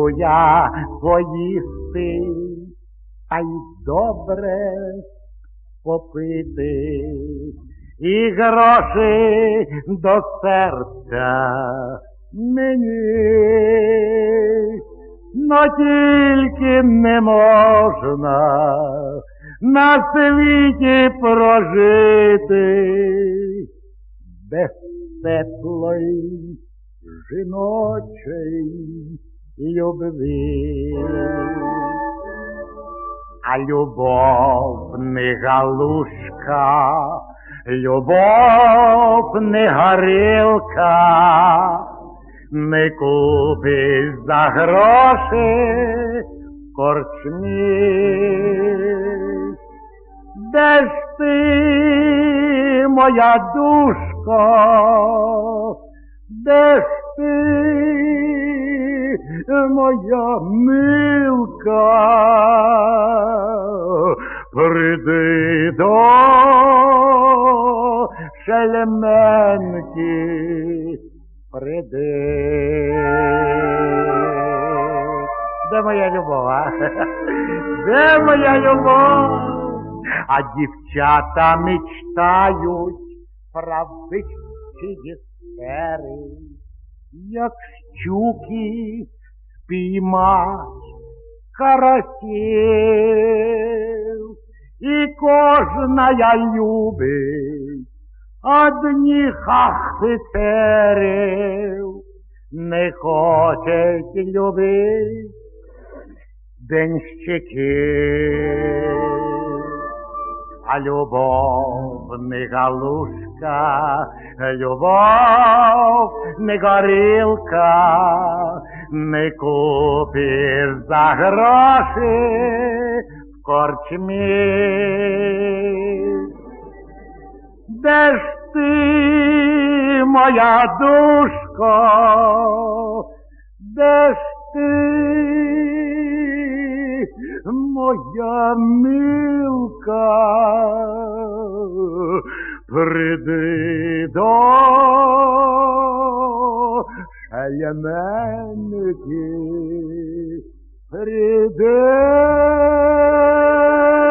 хочу я поїсти, та й добре попити, і гроші до серця мені, но тільки не можна на світі прожити без теплої жіночої любви. А любов не галушка, любов не горілка, не купиш за гроші в корчмі. Де ж ти, моя душко, де ж ти, моя милка, приди до шельменки, приди. Де моя любов, а? Де моя любов? А дівчата мечтають про вищі сфери, як щуки спіймать карасів. І кожна любить одних офіцерів, не хочуть любить денщики. А любов не галушка, любов не горілка, не купиш за гроші в корчмі. Де ж ти, моя душко, де ж ти, моя милка, приди до шельменки, приди.